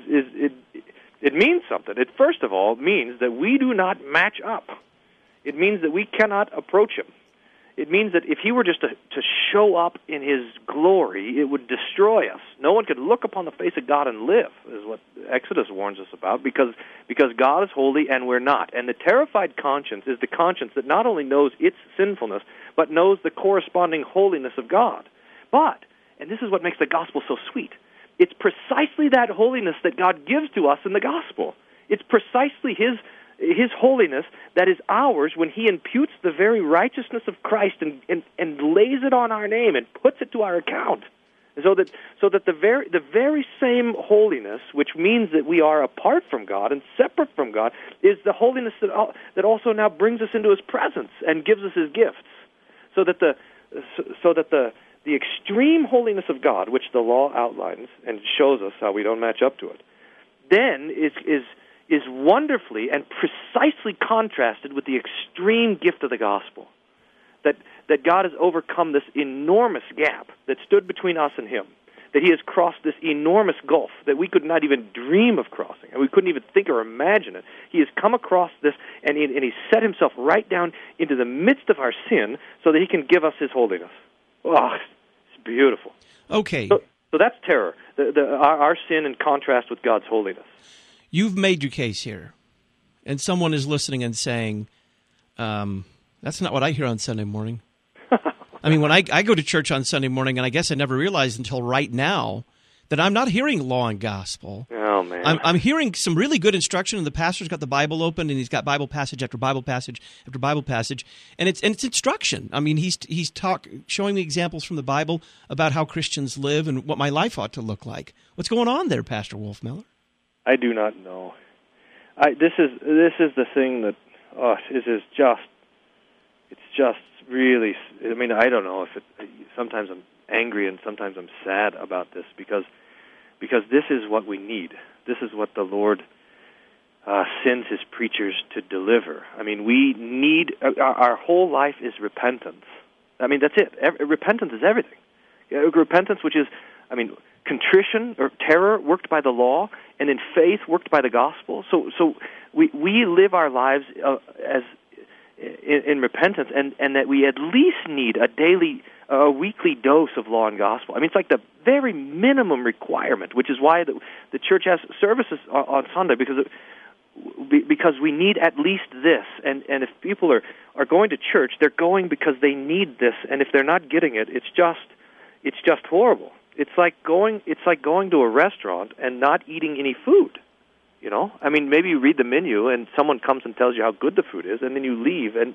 it means something. It first of all means that we do not match up. It means that we cannot approach him. It means that if he were just to show up in his glory, it would destroy us. No one could look upon the face of God and live, is what Exodus warns us about, because God is holy and we're not. And the terrified conscience is the conscience that not only knows its sinfulness, but knows the corresponding holiness of God. But, and this is what makes the gospel so sweet, it's precisely that holiness that God gives to us in the gospel. It's precisely His holiness that is ours when He imputes the very righteousness of Christ and lays it on our name and puts it to our account. So that the very same holiness, which means that we are apart from God and separate from God, is the holiness that also now brings us into His presence and gives us His gifts. So that the extreme holiness of God, which the law outlines and shows us how we don't match up to it, then is wonderfully and precisely contrasted with the extreme gift of the gospel. That God has overcome this enormous gap that stood between us and Him. That He has crossed this enormous gulf that we could not even dream of crossing, and we couldn't even think or imagine it. He has come across this, and He set Himself right down into the midst of our sin so that He can give us His holiness. Oh, it's beautiful. Okay. So that's terror, our sin in contrast with God's holiness. You've made your case here, and someone is listening and saying, that's not what I hear on Sunday morning. I mean, when I go to church on Sunday morning, and I guess I never realized until right now that I'm not hearing law and gospel. Oh, man. I'm hearing some really good instruction, and the pastor's got the Bible open, and he's got Bible passage after Bible passage after Bible passage, and it's instruction. I mean, he's showing me examples from the Bible about how Christians live and what my life ought to look like. What's going on there, Pastor Wolfmueller? I do not know. This is the thing that it's just really. I mean, I don't know if sometimes I'm angry and sometimes I'm sad about this because this is what we need. This is what the Lord sends His preachers to deliver. I mean, we need our whole life is repentance. I mean, that's it. Repentance is everything. Repentance, which is, I mean, contrition or terror worked by the law, and then faith worked by the gospel. So we live our lives as in repentance, and that we at least need a weekly dose of law and gospel. I mean, it's like the very minimum requirement, which is why the church has services on Sunday, because we need at least this. And if people are going to church, they're going because they need this, and if they're not getting it, it's just horrible. It's like going to a restaurant and not eating any food. You know, I mean, maybe you read the menu and someone comes and tells you how good the food is, and then you leave and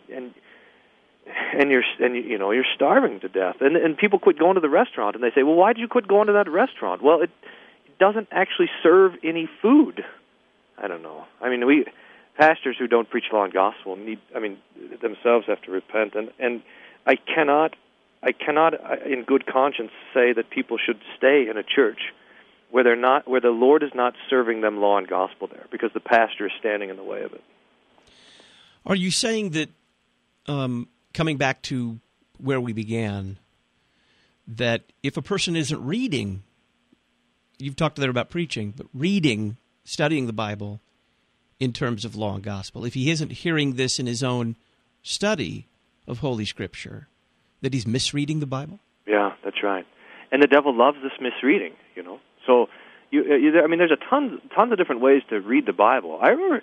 you're starving to death. And people quit going to the restaurant, and they say, well, why did you quit going to that restaurant? Well, it doesn't actually serve any food. I don't know. I mean, we pastors who don't preach law and gospel themselves have to repent, and I cannot in good conscience say that people should stay in a church where the Lord is not serving them law and gospel there, because the pastor is standing in the way of it. Are you saying that, coming back to where we began, that if a person isn't reading, you've talked there about preaching, but reading, studying the Bible in terms of law and gospel, if he isn't hearing this in his own study of Holy Scripture, that he's misreading the Bible? Yeah, that's right. And the devil loves this misreading, So, there's a tons of different ways to read the Bible. I remember,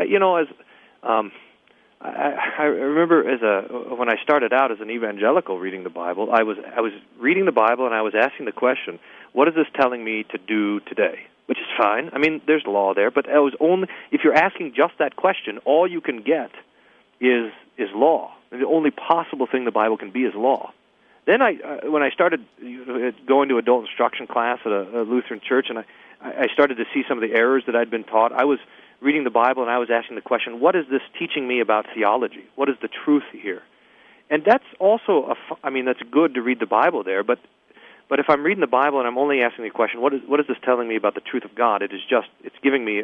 I remember when I started out as an evangelical reading the Bible, I was reading the Bible and I was asking the question, what is this telling me to do today? Which is fine. I mean, there's law there, but if you're asking just that question, all you can get is law. The only possible thing the Bible can be is law. Then when I started going to adult instruction class at a Lutheran church, and I started to see some of the errors that I'd been taught, I was reading the Bible and I was asking the question, what is this teaching me about theology? What is the truth here? And that's also, that's good to read the Bible there, but if I'm reading the Bible and I'm only asking the question, what is this telling me about the truth of God? It's giving me,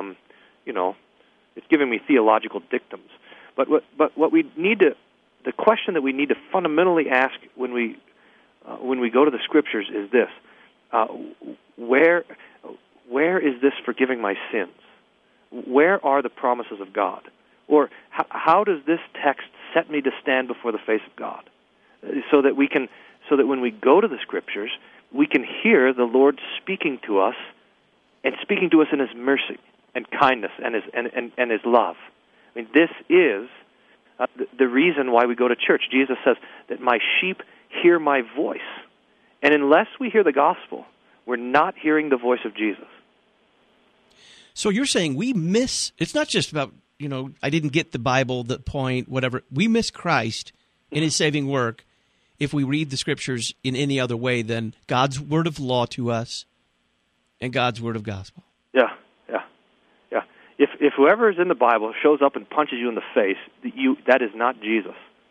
it's giving me theological dictums. But what we need to, the question that we need to fundamentally ask when we go to the Scriptures is this: where is this forgiving my sins? Where are the promises of God? Or how does this text set me to stand before the face of God? So that when we go to the Scriptures, we can hear the Lord speaking to us, and speaking to us in His mercy and kindness and His love. I mean, this is the reason why we go to church. Jesus says that my sheep hear my voice. And unless we hear the gospel, we're not hearing the voice of Jesus. So you're saying it's not just about, I didn't get the Bible, the point, whatever. We miss Christ in His saving work if we read the Scriptures in any other way than God's word of law to us and God's word of gospel. Yeah. If whoever is in the Bible shows up and punches you in the face, that is not Jesus.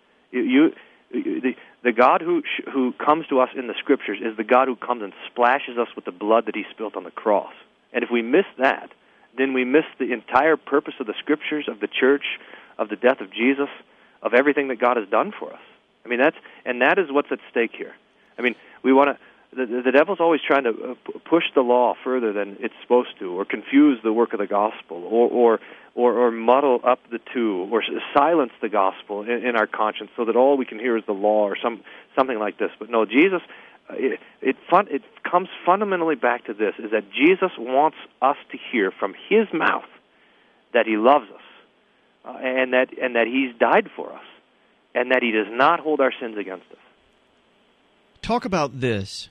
The God who comes to us in the Scriptures is the God who comes and splashes us with the blood that He spilt on the cross. And if we miss that, then we miss the entire purpose of the Scriptures, of the church, of the death of Jesus, of everything that God has done for us. I mean, that is what's at stake here. I mean, we want to. The devil's always trying to push the law further than it's supposed to, or confuse the work of the gospel, or muddle up the two, or silence the gospel in our conscience, so that all we can hear is the law, or something like this. But no, Jesus. It comes fundamentally back to this: is that Jesus wants us to hear from His mouth that He loves us, and that He's died for us, and that He does not hold our sins against us. Talk about this.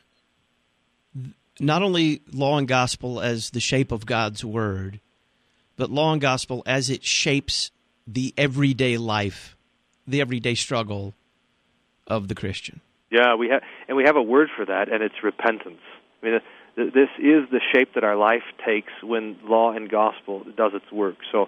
Not only law and gospel as the shape of God's word, but law and gospel as it shapes the everyday life, the everyday struggle of the Christian. Yeah, we have a word for that, and it's repentance. I mean, this is the shape that our life takes when law and gospel does its work. So,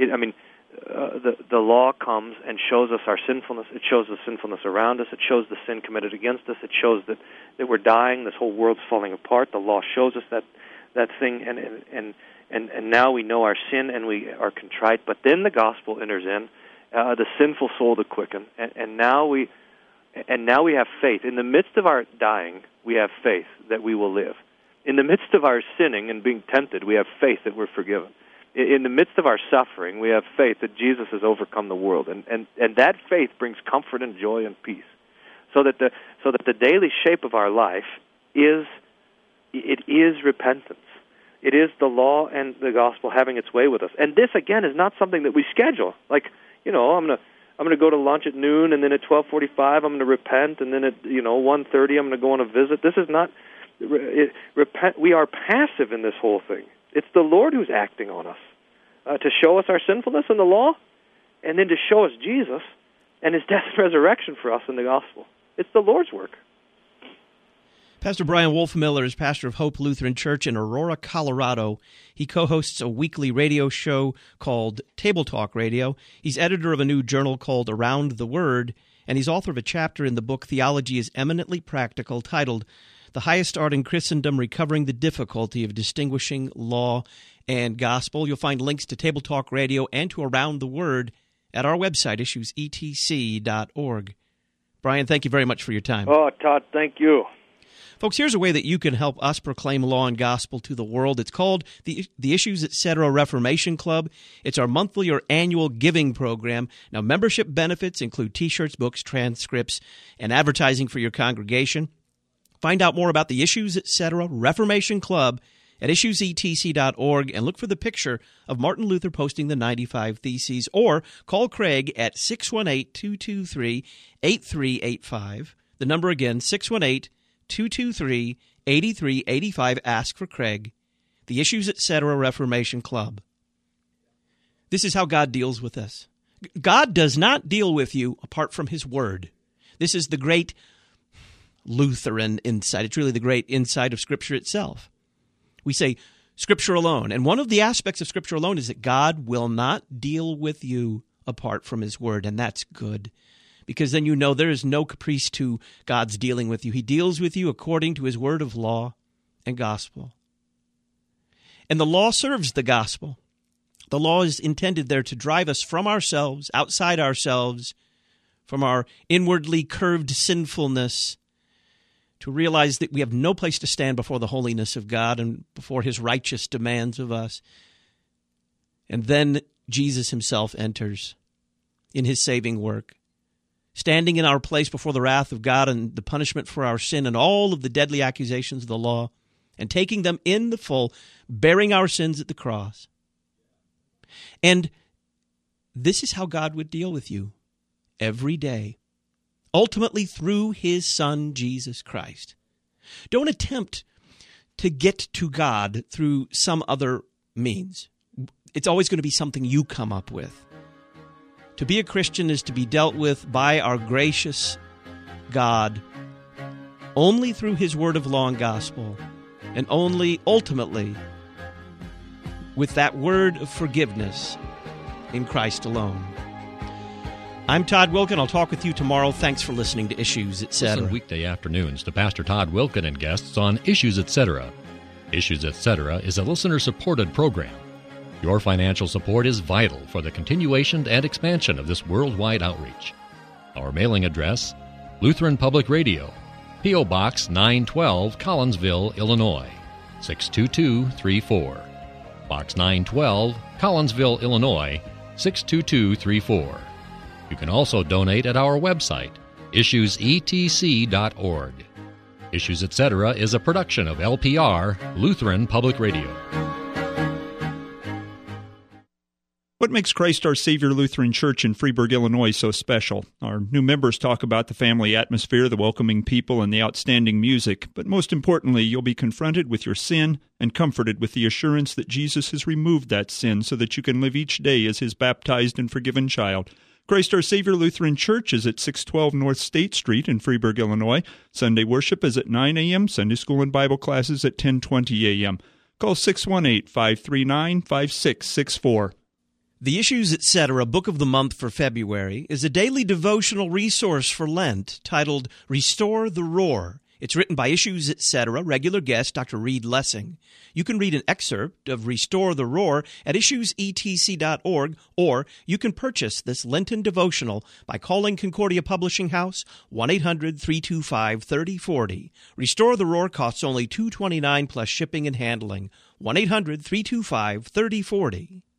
the law comes and shows us our sinfulness. It shows the sinfulness around us. It shows the sin committed against us. It shows that we're dying. This whole world's falling apart. The law shows us that thing, and now we know our sin and we are contrite. But then the gospel enters in, the sinful soul to quicken, and now we have faith. In the midst of our dying, we have faith that we will live. In the midst of our sinning and being tempted, we have faith that we're forgiven. In the midst of our suffering, we have faith that Jesus has overcome the world, and that faith brings comfort and joy and peace. So that the daily shape of our life is repentance. It is the law and the gospel having its way with us. And this again is not something that we schedule. Like, I'm going to go to lunch at noon, and then at 12:45 I'm going to repent, and then at 1:30 I'm going to go on a visit. This is not repent. We are passive in this whole thing. It's the Lord who's acting on us to show us our sinfulness in the law, and then to show us Jesus and His death and resurrection for us in the gospel. It's the Lord's work. Pastor Brian Wolfmueller is pastor of Hope Lutheran Church in Aurora, Colorado. He co-hosts a weekly radio show called Table Talk Radio. He's editor of a new journal called Around the Word, and he's author of a chapter in the book Theology is Eminently Practical, titled The Highest Art in Christendom, Recovering the Difficulty of Distinguishing Law and Gospel. You'll find links to Table Talk Radio and to Around the Word at our website, issuesetc.org. Brian, thank you very much for your time. Oh, Todd, thank you. Folks, here's a way that you can help us proclaim law and gospel to the world. It's called the Issues Etc. Reformation Club. It's our monthly or annual giving program. Now, membership benefits include T-shirts, books, transcripts, and advertising for your congregation. Find out more about the Issues Etc. Reformation Club at issuesetc.org and look for the picture of Martin Luther posting the 95 Theses, or call Craig at 618-223-8385. The number again, 618-223-8385. Ask for Craig. The Issues Etc. Reformation Club. This is how God deals with us. God does not deal with you apart from His Word. This is the great Lutheran insight. It's really the great insight of Scripture itself. We say Scripture alone. And one of the aspects of Scripture alone is that God will not deal with you apart from His Word, and that's good. Because then you know there is no caprice to God's dealing with you. He deals with you according to His word of law and gospel. And the law serves the gospel. The law is intended there to drive us from ourselves, outside ourselves, from our inwardly curved sinfulness, to realize that we have no place to stand before the holiness of God and before His righteous demands of us. And then Jesus Himself enters in His saving work, standing in our place before the wrath of God and the punishment for our sin and all of the deadly accusations of the law, and taking them in the full, bearing our sins at the cross. And this is how God would deal with you every day, ultimately through His Son, Jesus Christ. Don't attempt to get to God through some other means. It's always going to be something you come up with. To be a Christian is to be dealt with by our gracious God only through His word of law and gospel, and only ultimately with that word of forgiveness in Christ alone. I'm Todd Wilken. I'll talk with you tomorrow. Thanks for listening to Issues Etc. Listen weekday afternoons to Pastor Todd Wilken and guests on Issues Etc. Issues Etc. is a listener-supported program. Your financial support is vital for the continuation and expansion of this worldwide outreach. Our mailing address, Lutheran Public Radio, P.O. Box 912, Collinsville, Illinois, 62234. Box 912, Collinsville, Illinois, 62234. You can also donate at our website, issuesetc.org. Issues Etc. is a production of LPR, Lutheran Public Radio. What makes Christ Our Savior Lutheran Church in Freeburg, Illinois so special? Our new members talk about the family atmosphere, the welcoming people, and the outstanding music. But most importantly, you'll be confronted with your sin and comforted with the assurance that Jesus has removed that sin so that you can live each day as His baptized and forgiven child. Christ Our Savior Lutheran Church is at 612 North State Street in Freeburg, Illinois. Sunday worship is at 9 a.m., Sunday school and Bible classes at 10:20 a.m. Call 618-539-5664. The Issues Etc. Book of the Month for February is a daily devotional resource for Lent titled Restore the Roar. It's written by Issues Etc. regular guest Dr. Reed Lessing. You can read an excerpt of Restore the Roar at issuesetc.org, or you can purchase this Lenten devotional by calling Concordia Publishing House, 1-800-325-3040. Restore the Roar costs only $2.29 plus shipping and handling, 1-800-325-3040.